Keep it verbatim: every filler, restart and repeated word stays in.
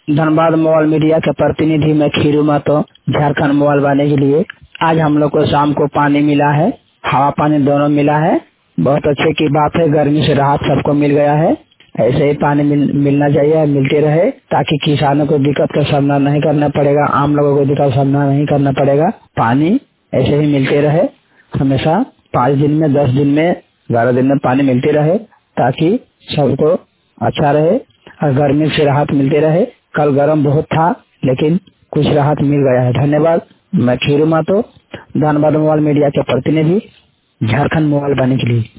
Dhanbad mobile media के प्रतिनिधि मैं खीरू महतो, झारखंड मोबाइल वाले के लिए। आज हम लोग को शाम को पानी मिला है, हवा पानी दोनों मिला है। बहुत अच्छे की बात है, गर्मी से राहत सबको मिल गया है। ऐसे ही पानी मिल, मिलना चाहिए, मिलते रहे, ताकि किसानों को दिक्कत का सामना नहीं करना पड़ेगा, आम लोगों को दिक्कत का सामना नहीं करना पड़ेगा। पानी ऐसे ही मिलते रहे हमेशा, पाँच दिन में, दस दिन में, ग्यारह दिन में पानी मिलते रहे, ताकि सबको अच्छा रहे और गर्मी से राहत मिलते रहे। कल गर्म बहुत था, लेकिन कुछ राहत मिल गया है। धन्यवाद। मैं खीरू महतो, धनबाद मोबाइल मीडिया के प्रतिनिधि, झारखंड मोबाइल वाले के लिए।